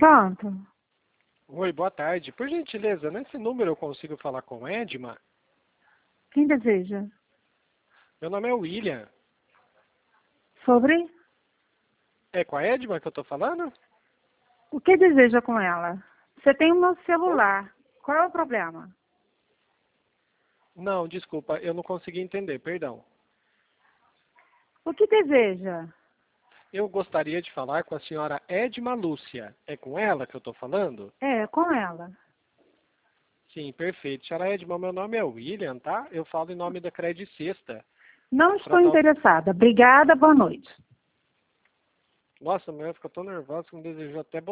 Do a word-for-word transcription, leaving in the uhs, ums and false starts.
Pronto. Oi, boa tarde. Por gentileza, nesse número eu consigo falar com o Edma? Quem deseja? Meu nome é William. Sobre? É com a Edma que eu tô falando? O que deseja com ela? Você tem o meu Oi? celular. Qual é o problema? Não, desculpa, eu não consegui entender, perdão. O que deseja? Eu gostaria de falar com a senhora Edma Lúcia. É com ela que eu tô falando? É, com ela. Sim, perfeito. Senhora Edma, meu nome é William, tá? Eu falo em nome da Cred Sexta. Não estou Tratar... interessada. Obrigada, boa noite. Nossa, a mulher ficou tão nervosa que me desejou até